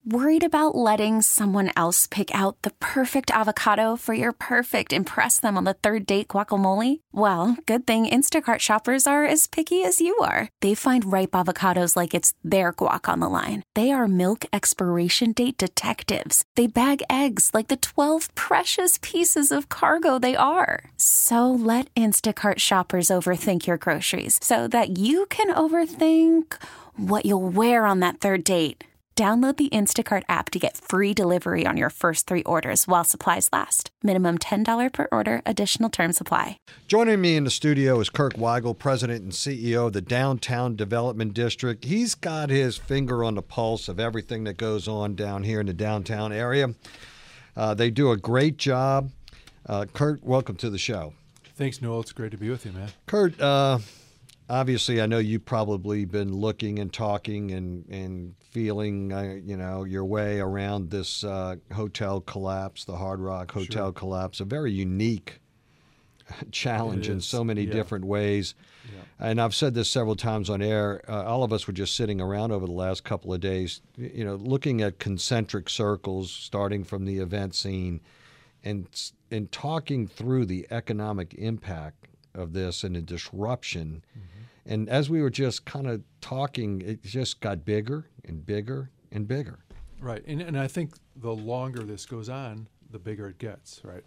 Worried about letting someone else pick out the perfect avocado for your perfect impress them on the third date guacamole? Well, good thing Instacart shoppers are as picky as you are. They find ripe avocados like it's their guac on the line. They are milk expiration date detectives. They bag eggs like the 12 precious pieces of cargo they are. So let Instacart shoppers overthink your groceries so that you can overthink what you'll wear on that third date. Download the Instacart app to get free delivery on your first 3 orders while supplies last. Minimum $10 per order. Additional terms apply. Joining me in the studio is Kirk Weigel, President and CEO of the Downtown Development District. He's got his finger on the pulse of everything that goes on down here in the downtown area. They do a great job. Kurt, welcome to the show. Thanks, Noel. It's great to be with you, man. Kurt, obviously, I know you've probably been looking and talking and feeling, your way around this hotel collapse, the Hard Rock Hotel collapse, a very unique challenge in so many different ways. Yeah. And I've said this several times on air. All of us were just sitting around over the last couple of days, looking at concentric circles, starting from the event scene and talking through the economic impact of this and the disruption. Mm-hmm. And as we were just kind of talking, it just got bigger and bigger and bigger. Right. And I think the longer this goes on, the bigger it gets, right?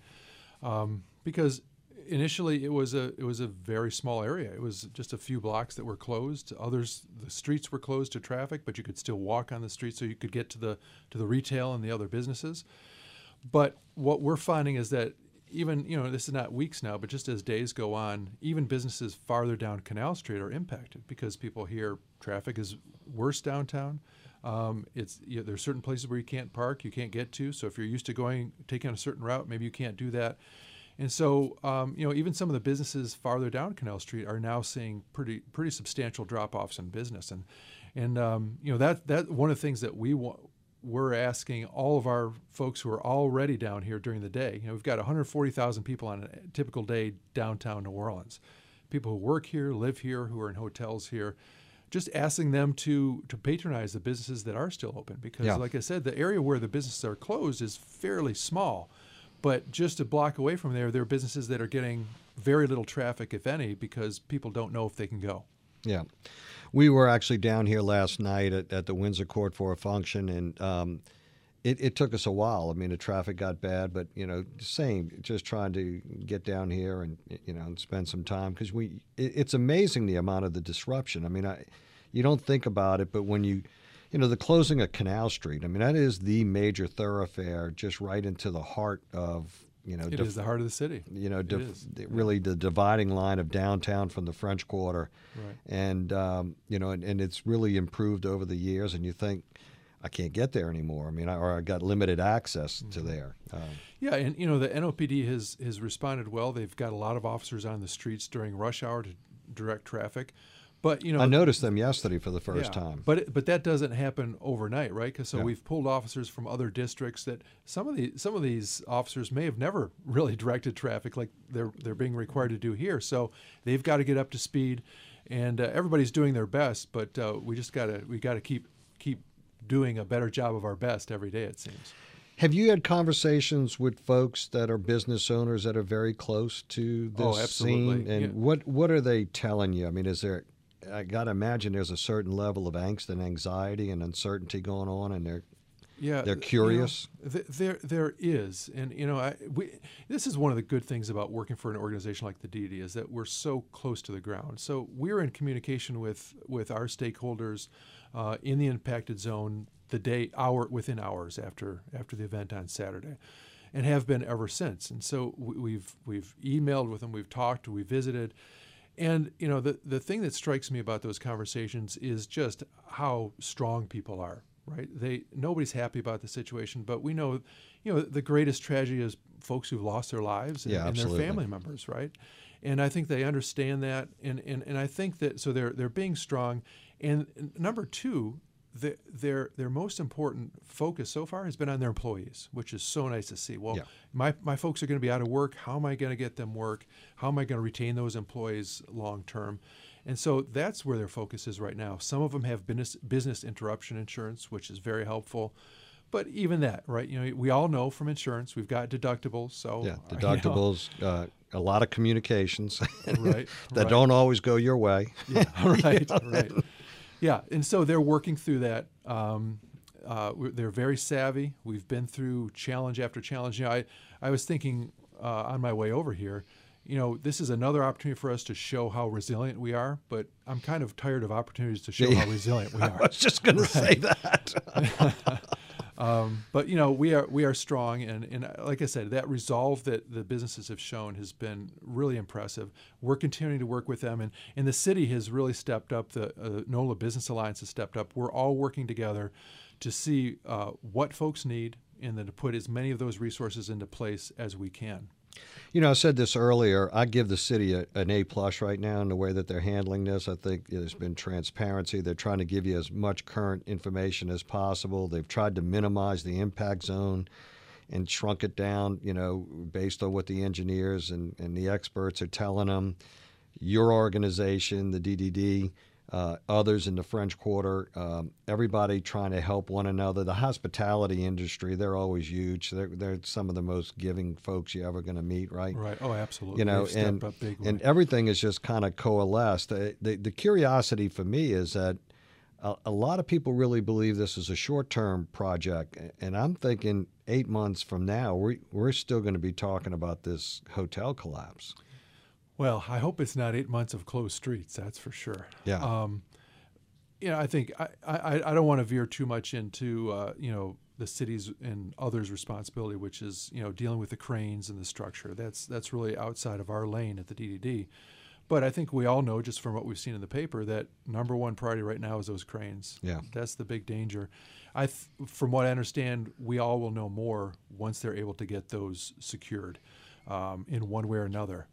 Because initially it was a very small area. It was just a few blocks that were closed. Others, the streets were closed to traffic, but you could still walk on the street so you could get to the retail and the other businesses. But what we're finding is that even, this is not weeks now, but just as days go on, even businesses farther down Canal Street are impacted because people hear traffic is worse downtown. There's certain places where you can't park, you can't get to. So if you're used to taking a certain route, maybe you can't do that. And so, even some of the businesses farther down Canal Street are now seeing pretty substantial drop-offs in business. And that one of the things that we're asking all of our folks who are already down here during the day. We've got 140,000 people on a typical day downtown New Orleans. People who work here, live here, who are in hotels here. Just asking them to patronize the businesses that are still open because, like I said, the area where the businesses are closed is fairly small. But just a block away from there are businesses that are getting very little traffic, if any, because people don't know if they can go. Yeah. We were actually down here last night at the Windsor Court for a function, and it took us a while. I mean, the traffic got bad, but, just trying to get down here and, and spend some time because it's amazing the amount of the disruption. I mean, you don't think about it, but when the closing of Canal Street, I mean, that is the major thoroughfare just right into the heart of, it is the heart of the city. Really the dividing line of downtown from the French Quarter. Right. And, and it's really improved over the years. And you think, I can't get there anymore. I mean, or I got limited access to there. Yeah, and, the NOPD has responded well. They've got a lot of officers on the streets during rush hour to direct traffic. But I noticed them yesterday for the first time. But that doesn't happen overnight, right? Because we've pulled officers from other districts that some of these officers may have never really directed traffic like they're being required to do here. So they've got to get up to speed, and everybody's doing their best. But we got to keep doing a better job of our best every day, it seems. Have you had conversations with folks that are business owners that are very close to this scene? And what are they telling you? I mean, I got to imagine there's a certain level of angst and anxiety and uncertainty going on, and they're curious. There is, and this is one of the good things about working for an organization like the DD is that we're so close to the ground. So we're in communication with our stakeholders in the impacted zone within hours after the event on Saturday, and have been ever since. And so we've emailed with them, we've talked, we visited. And, the thing that strikes me about those conversations is just how strong people are, right? Nobody's happy about the situation, but we know, the greatest tragedy is folks who've lost their lives and their family members, right? And I think they understand that. And I think that, so they're being strong. And number two, their most important focus so far has been on their employees, which is so nice to see. Well, my folks are going to be out of work. How am I going to get them work? How am I going to retain those employees long term? And so that's where their focus is right now. Some of them have business interruption insurance, which is very helpful. But even that, right? We all know from insurance we've got deductibles. So Yeah, deductibles, a lot of communications right, that don't always go your way. Yeah, right, right. Yeah, and so they're working through that. They're very savvy. We've been through challenge after challenge. I was thinking on my way over here, this is another opportunity for us to show how resilient we are, but I'm kind of tired of opportunities to show how resilient we are. I was just going to say that. But we are strong, and like I said, that resolve that the businesses have shown has been really impressive. We're continuing to work with them, and the city has really stepped up. The NOLA Business Alliance has stepped up. We're all working together to see what folks need, and then to put as many of those resources into place as we can. I said this earlier. I give the city an A+ right now in the way that they're handling this. I think there's been transparency. They're trying to give you as much current information as possible. They've tried to minimize the impact zone and shrunk it down, based on what the engineers and the experts are telling them. Your organization, the DDD, others in the French Quarter, everybody trying to help one another. The hospitality industry, they're always huge. They're some of the most giving folks you're ever going to meet, right? Right. Oh, absolutely. They've stepped up big way. And everything is just kind of coalesced. The curiosity for me is that a lot of people really believe this is a short-term project, and I'm thinking 8 months from now, we're still going to be talking about this hotel collapse. Well, I hope it's not 8 months of closed streets. That's for sure. Yeah. I think I don't want to veer too much into the city's and others' responsibility, which is dealing with the cranes and the structure. That's really outside of our lane at the DDD. But I think we all know, just from what we've seen in the paper, that number one priority right now is those cranes. Yeah. That's the big danger. From what I understand, we all will know more once they're able to get those secured in one way or another.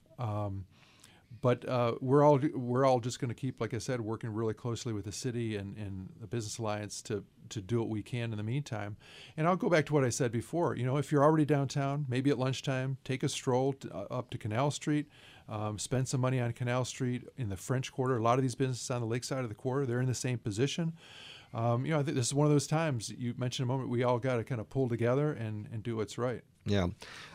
But we're all just going to keep, like I said, working really closely with the city and the Business Alliance to do what we can in the meantime. And I'll go back to what I said before. If you're already downtown, maybe at lunchtime, take a stroll up to Canal Street, spend some money on Canal Street in the French Quarter. A lot of these businesses on the lakeside of the quarter, they're in the same position. I think this is one of those times you mentioned a moment we all got to kind of pull together and do what's right. Yeah.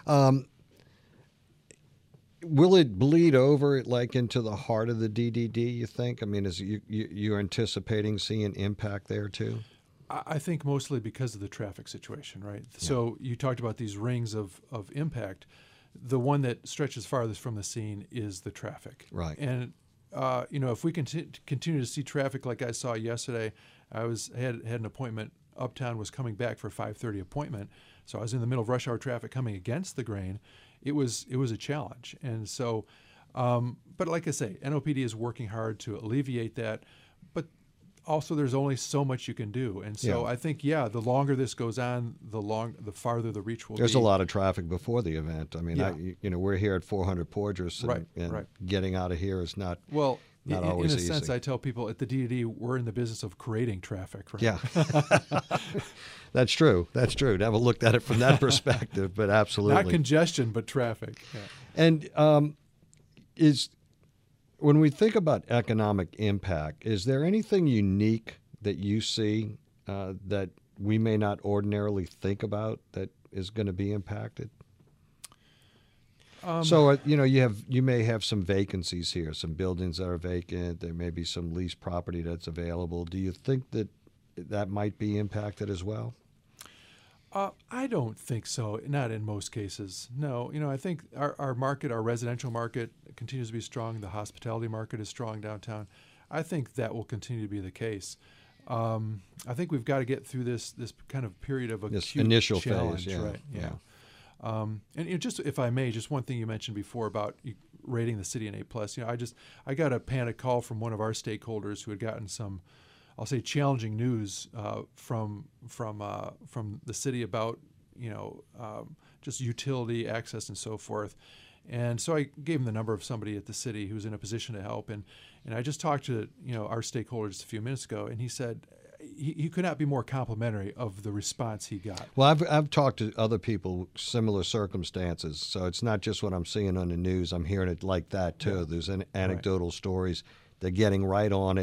Will it bleed over like into the heart of the DDD, you think? I mean, is you're anticipating seeing impact there too? I think mostly because of the traffic situation, right? Yeah. So you talked about these rings of impact. The one that stretches farthest from the scene is the traffic. Right. And, if we continue to see traffic like I saw yesterday, I had an appointment. Uptown was coming back for a 5:30 appointment. So I was in the middle of rush hour traffic coming against the grain. It was a challenge. And so, but like I say, NOPD is working hard to alleviate that, but also there's only so much you can do. And so I think, the longer this goes on, the farther the reach will be. There's a lot of traffic before the event. I mean, we're here at 400 Poydras, and getting out of here is not always easy. In a sense, I tell people at the DDD, we're in the business of creating traffic, right? Yeah. That's true. Never looked at it from that perspective, but absolutely. Not congestion, but traffic. Yeah. And when we think about economic impact, is there anything unique that you see that we may not ordinarily think about that is going to be impacted? So you may have some vacancies here, some buildings that are vacant. There may be some leased property that's available. Do you think that might be impacted as well? I don't think so. Not in most cases. No. I think our market, our residential market, continues to be strong. The hospitality market is strong downtown. I think that will continue to be the case. I think we've got to get through this kind of period of acute initial challenge, phase, right? Yeah. And just, if I may, just one thing you mentioned before about rating the city an A+. I got a panic call from one of our stakeholders who had gotten some, I'll say, challenging news from the city about just utility access and so forth. And so I gave him the number of somebody at the city who's in a position to help. And I just talked to our stakeholders a few minutes ago, and he said he could not be more complimentary of the response he got. Well, I've talked to other people, similar circumstances. So it's not just what I'm seeing on the news. I'm hearing it like that too. Yeah. There's anecdotal stories. They're getting right on it.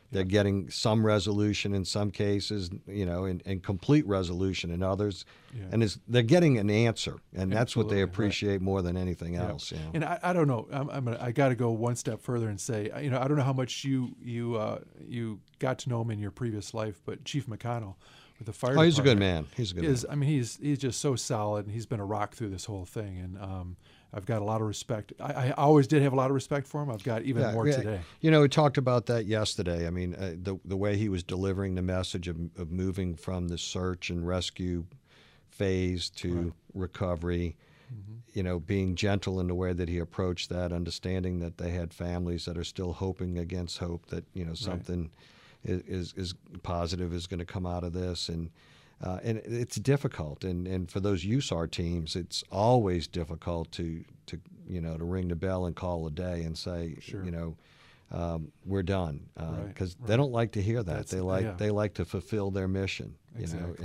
They're getting some resolution in some cases, and complete resolution in others. Yeah. And they're getting an answer, and that's what they Absolutely, appreciate more than anything Yeah. else. And I don't know. I got to go one step further and say, I don't know how much you got to know him in your previous life, but Chief McConnell with the fire. Oh, he's a good department man. He's a good man. I mean, he's just so solid, and he's been a rock through this whole thing. And I've got a lot of respect. I always did have a lot of respect for him. I've got even more today. We talked about that yesterday. I mean, the way he was delivering the message of moving from the search and rescue phase to recovery, being gentle in the way that he approached that, understanding that they had families that are still hoping against hope that, something is positive is going to come out of this. And it's difficult. And for those USAR teams, it's always difficult to ring the bell and call a day and say, Sure. We're done, because they don't like to hear that. They like to fulfill their mission, Exactly.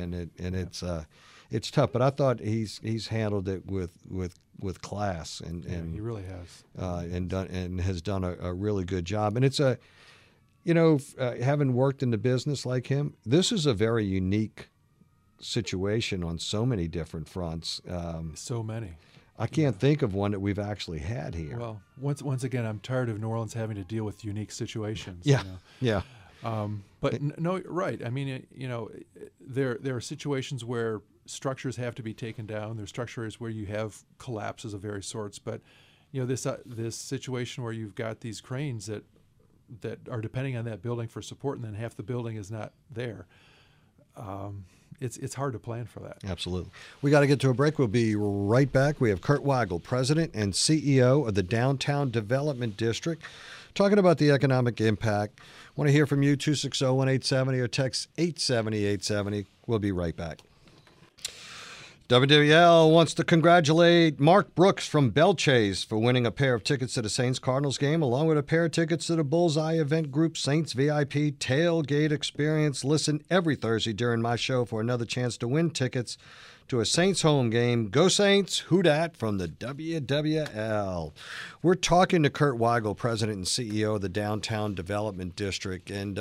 It's tough. But I thought he's handled it with class and he really has. and has done a really good job. And it's having worked in the business like him, this is a very unique situation on so many different fronts. So many. I can't think of one that we've actually had here. Well, once again, I'm tired of New Orleans having to deal with unique situations. Yeah, yeah. But no, right. I mean, there are situations where structures have to be taken down. There's structures where you have collapses of various sorts. But this situation where you've got these cranes that are depending on that building for support, and then half the building is not there. It's hard to plan for that. Absolutely. We got to get to a break. We'll be right back. We have Kurt Weigel, President and CEO of the Downtown Development District, talking about the economic impact. Want to hear from you, 260-1870 or text 870-870. We'll be right back. WWL wants to congratulate Mark Brooks from Belchase for winning a pair of tickets to the Saints-Cardinals game, along with a pair of tickets to the Bullseye Event Group Saints VIP Tailgate Experience. Listen every Thursday during my show for another chance to win tickets to a Saints home game. Go Saints! Who dat from the WWL. We're talking to Kurt Weigel, President and CEO of the Downtown Development District. And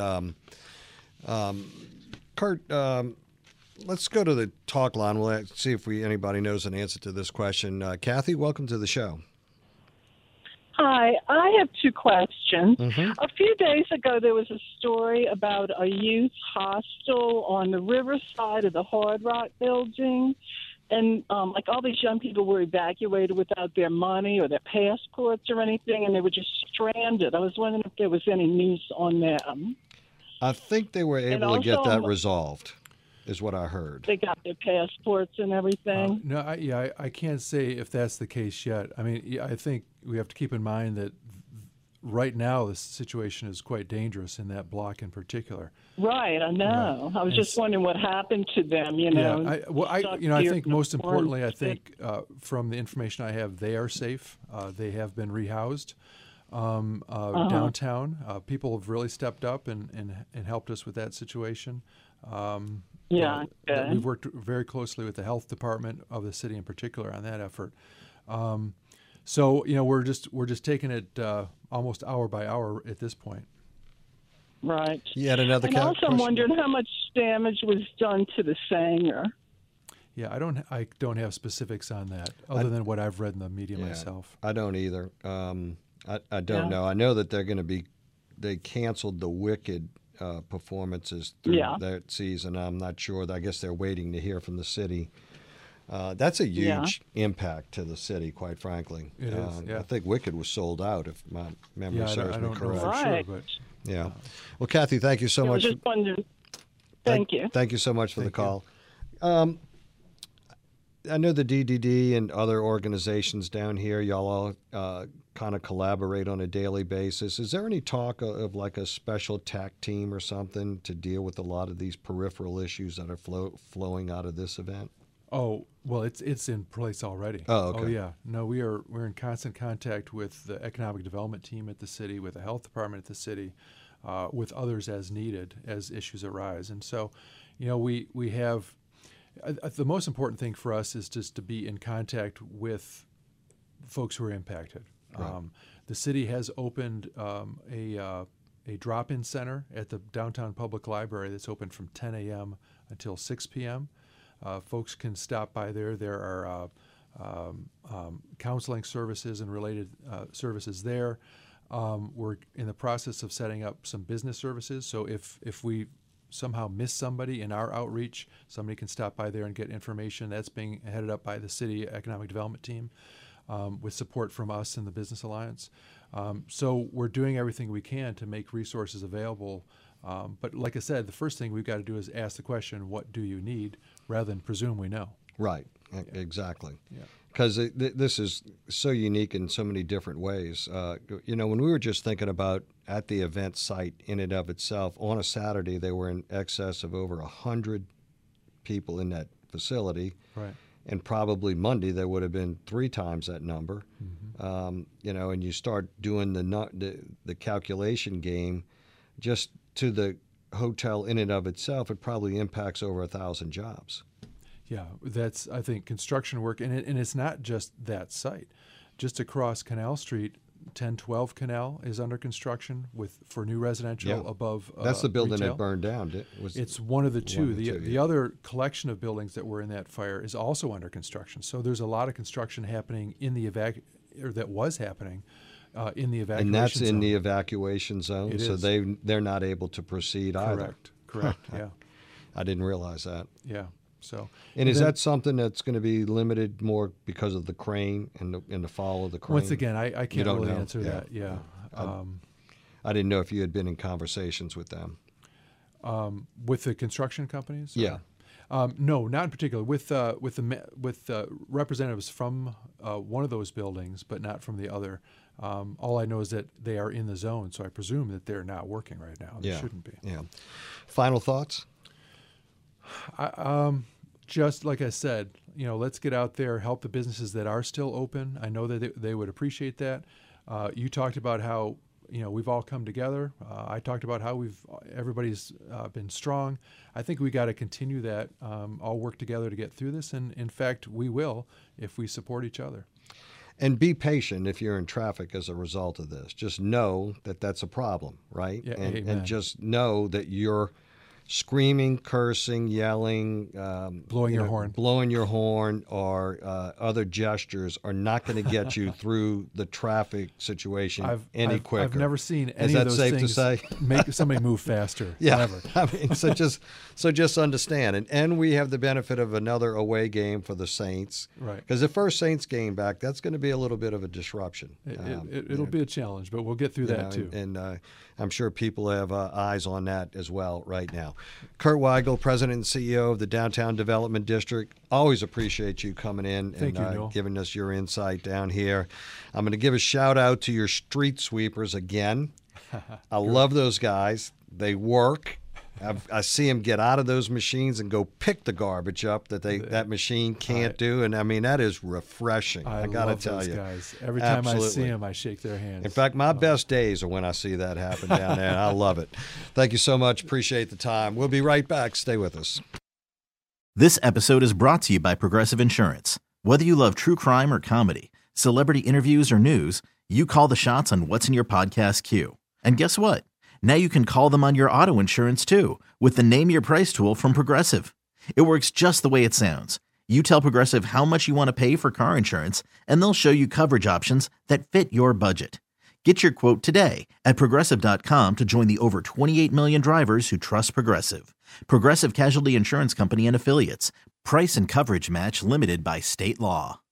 Kurt, let's go to the talk line. We'll see if anybody knows an answer to this question. Kathy, welcome to the show. Hi, I have two questions. Mm-hmm. A few days ago, there was a story about a youth hostel on the riverside of the Hard Rock building. And like all these young people were evacuated without their money or their passports or anything, and they were just stranded. I was wondering if there was any news on them. I think they were able to get that resolved, is what I heard. They got their passports and everything. No, I can't say if that's the case yet. I mean, I think we have to keep in mind that right now the situation is quite dangerous in that block in particular. Right, I know. I was just wondering what happened to them. Yeah, I think most importantly, I think from the information I have, they are safe. They have been rehoused downtown. People have really stepped up and helped us with that situation. We've worked very closely with the health department of the city in particular on that effort. So we're just taking it almost hour by hour at this point. Right. You had another and also, question? I'm wondering how much damage was done to the Sanger. Yeah, I don't have specifics on that other than what I've read in the media myself. I don't either. I don't know. I know that they canceled the Wicked performances through that season. I'm not sure. I guess they're waiting to hear from the city. That's a huge impact to the city, quite frankly. It is, yeah. I think Wicked was sold out, if my memory serves me correct. Know for Right. sure, but Yeah. Well, Kathy, thank you so I much. was just wondering. Thank you. Thank you so much for the call. I know the DDD and other organizations down here, y'all all kind of collaborate on a daily basis. Is there any talk of like a special TAC team or something to deal with a lot of these peripheral issues that are flowing out of this event? Oh, well, it's in place already. Oh, okay. Oh, yeah. No, we're in constant contact with the economic development team at the city, with the health department at the city, with others as needed as issues arise. And so, we have the most important thing for us is just to be in contact with folks who are impacted. Right. The city has opened a a drop-in center at the downtown public library that's open from 10 a.m. until 6 p.m. Folks can stop by there. There are counseling services and related services there. We're in the process of setting up some business services. So if we somehow miss somebody in our outreach, somebody can stop by there and get information. That's being headed up by the city economic development team with support from us and the Business Alliance. So we're doing everything we can to make resources available. But like I said, the first thing we've got to do is ask the question, what do you need, rather than presume we know. Right, exactly. Yeah. Because this is so unique in so many different ways. When we were just thinking about at the event site in and of itself, on a Saturday, there were in excess of over 100 people in that facility. Right. And probably Monday there would have been 3 times that number. Mm-hmm. And you start doing the calculation game, just to the hotel in and of itself, it probably impacts over 1,000 jobs. Yeah, that's, I think, construction work, and it's not just that site. Just across Canal Street, 1012 Canal is under construction for new residential above That's the building retail. that burned down. It's one of the two. The other collection of buildings that were in that fire is also under construction. So there's a lot of construction happening in the that was happening in the evacuation and that's zone. in the evacuation zone, It so is. they're not able to proceed either. Correct, yeah. I didn't realize that. Yeah. So, and is that something that's going to be limited more because of the crane and the fall of the crane? Once again, I can't really know. answer that. Yeah. I didn't know if you had been in conversations with them. With the construction companies? Yeah. No, not in particular. With representatives from one of those buildings, but not from the other. All I know is that they are in the zone, so I presume that they're not working right now. They shouldn't be. Yeah. Final thoughts? Just like I said, let's get out there, help the businesses that are still open. I know that they would appreciate that. You talked about how we've all come together. I talked about how everybody's been strong. I think we got to continue that, all work together to get through this. And in fact, we will if we support each other. And be patient if you're in traffic as a result of this. Just know that that's a problem, right? Yeah, and just know that you're screaming, cursing, yelling, blowing your horn, or other gestures are not going to get you through the traffic situation quicker. I've never seen any of those safe things to say? make somebody move faster. Yeah, Never. I mean, so just understand, and we have the benefit of another away game for the Saints, Right? Because the first Saints game back, that's going to be a little bit of a disruption. It'll be a challenge, but we'll get through that too. And I'm sure people have eyes on that as well right now. Kurt Weigel, President and CEO of the Downtown Development District. Always appreciate you coming in and giving us your insight down here. I'm going to give a shout out to your street sweepers again. I love those guys. They work. I see them get out of those machines and go pick the garbage up that machine can't do, and I mean that is refreshing. I got to tell you, guys. Every time I see them, I shake their hands. In fact, my best days are when I see that happen down there. And I love it. Thank you so much. Appreciate the time. We'll be right back. Stay with us. This episode is brought to you by Progressive Insurance. Whether you love true crime or comedy, celebrity interviews or news, you call the shots on what's in your podcast queue. And guess what? Now you can call them on your auto insurance too with the Name Your Price tool from Progressive. It works just the way it sounds. You tell Progressive how much you want to pay for car insurance, and they'll show you coverage options that fit your budget. Get your quote today at Progressive.com to join the over 28 million drivers who trust Progressive. Progressive Casualty Insurance Company and Affiliates. Price and coverage match limited by state law.